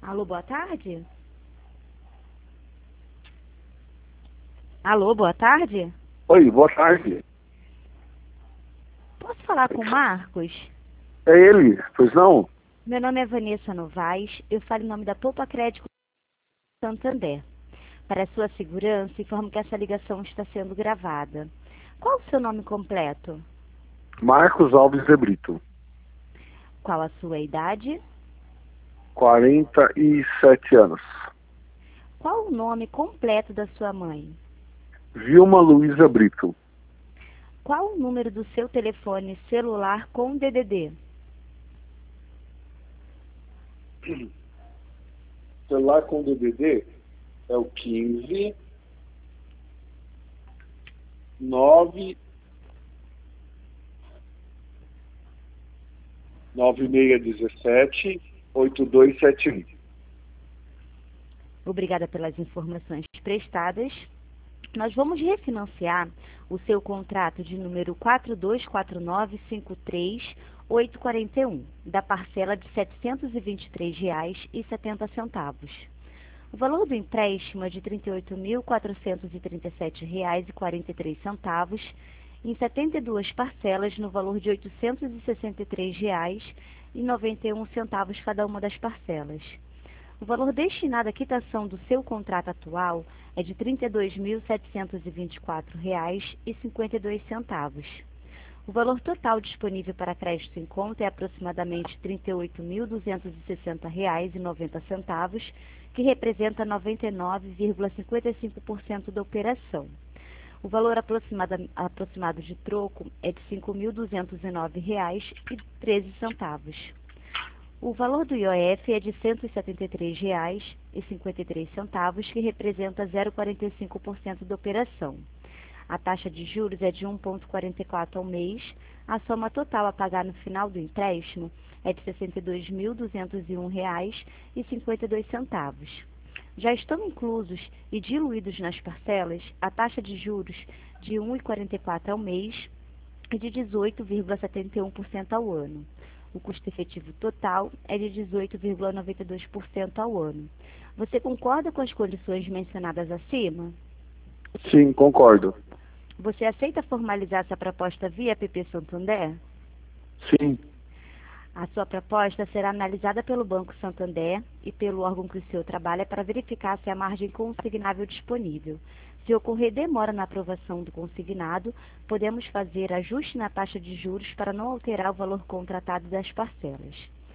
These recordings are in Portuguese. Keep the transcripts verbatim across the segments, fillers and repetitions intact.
Alô, boa tarde? Alô, boa tarde? Oi, boa tarde. Posso falar com o Marcos? É ele, pois não? Meu nome é Vanessa Novaes, eu falo em nome da Poupa Crédito Santander. Para sua segurança, informo que essa ligação está sendo gravada. Qual o seu nome completo? Marcos Alves de Brito, Qual a sua idade? quarenta e sete anos. Qual o nome completo da sua mãe? Vilma Luiza Brito. Qual o número do seu telefone celular com D D D? Celular com D D D é o quinze nove nove seis um sete oito dois sete um. Obrigada pelas informações prestadas. Nós vamos refinanciar o seu contrato de número quatro dois quatro nove cinco três oito quatro um, da parcela de setecentos e vinte e três reais e setenta centavos. O valor do empréstimo é de trinta e oito mil quatrocentos e trinta e sete reais e quarenta e três centavos, em setenta e duas parcelas no valor de oitocentos e sessenta e três reais e noventa e um centavos cada uma das parcelas. O valor destinado à quitação do seu contrato atual é de trinta e dois mil setecentos e vinte e quatro reais e cinquenta e dois centavos. O valor total disponível para crédito em conta é aproximadamente trinta e oito mil duzentos e sessenta reais e noventa centavos, que representa noventa e nove vírgula cinquenta e cinco por cento da operação. O valor aproximado, aproximado de troco é de cinco mil duzentos e nove reais e treze centavos. O valor do I O F é de cento e setenta e três reais e cinquenta e três centavos, que representa zero vírgula quarenta e cinco por cento da operação. A taxa de juros é de um vírgula quarenta e quatro ao mês. A soma total a pagar no final do empréstimo é de sessenta e dois mil duzentos e um reais e cinquenta e dois centavos. Já estão inclusos e diluídos nas parcelas a taxa de juros de um vírgula quarenta e quatro ao mês e de dezoito vírgula setenta e um por cento ao ano. O custo efetivo total é de dezoito vírgula noventa e dois por cento ao ano. Você concorda com as condições mencionadas acima? Sim, concordo. Você aceita formalizar essa proposta via P P Santander? Sim, A sua proposta será analisada pelo Banco Santander e pelo órgão que o senhor trabalha para verificar se há margem consignável disponível. Se ocorrer demora na aprovação do consignado, podemos fazer ajuste na taxa de juros para não alterar o valor contratado das parcelas.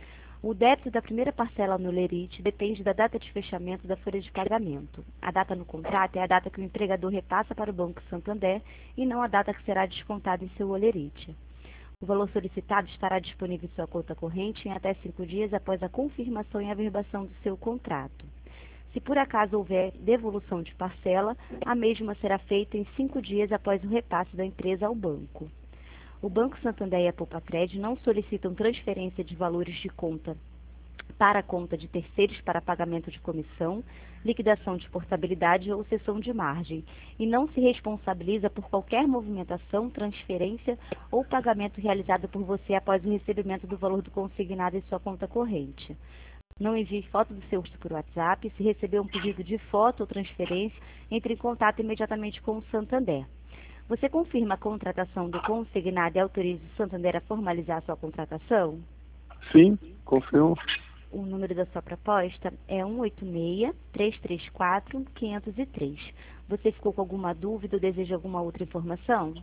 O débito da primeira parcela no lerite depende da data de fechamento da folha de pagamento. A data no contrato é a data que o empregador repassa para o Banco Santander e não a data que será descontada em seu olerite. O valor solicitado estará disponível em sua conta corrente em até cinco dias após a confirmação e averbação do seu contrato. Se por acaso houver devolução de parcela, a mesma será feita em cinco dias após o repasse da empresa ao banco. O Banco Santander e a Poupa Crédito não solicitam transferência de valores de conta para a conta de terceiros para pagamento de comissão, liquidação de portabilidade ou cessão de margem, e não se responsabiliza por qualquer movimentação, transferência ou pagamento realizado por você após o recebimento do valor do consignado em sua conta corrente. Não envie foto do seu rosto por WhatsApp. Se receber um pedido de foto ou transferência, entre em contato imediatamente com o Santander. Você confirma a contratação do consignado e autoriza o Santander a formalizar a sua contratação? sim, confirmo. O número da sua proposta é um oito seis, três três quatro, cinco zero três. Você ficou com alguma dúvida ou deseja alguma outra informação?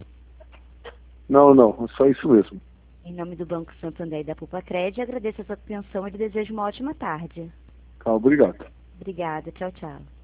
Não, não, é só isso mesmo. Em nome do Banco Santander e da Poupa Crédito, agradeço a sua atenção e lhe desejo uma ótima tarde. Tá, obrigado. Obrigada. Tchau, tchau.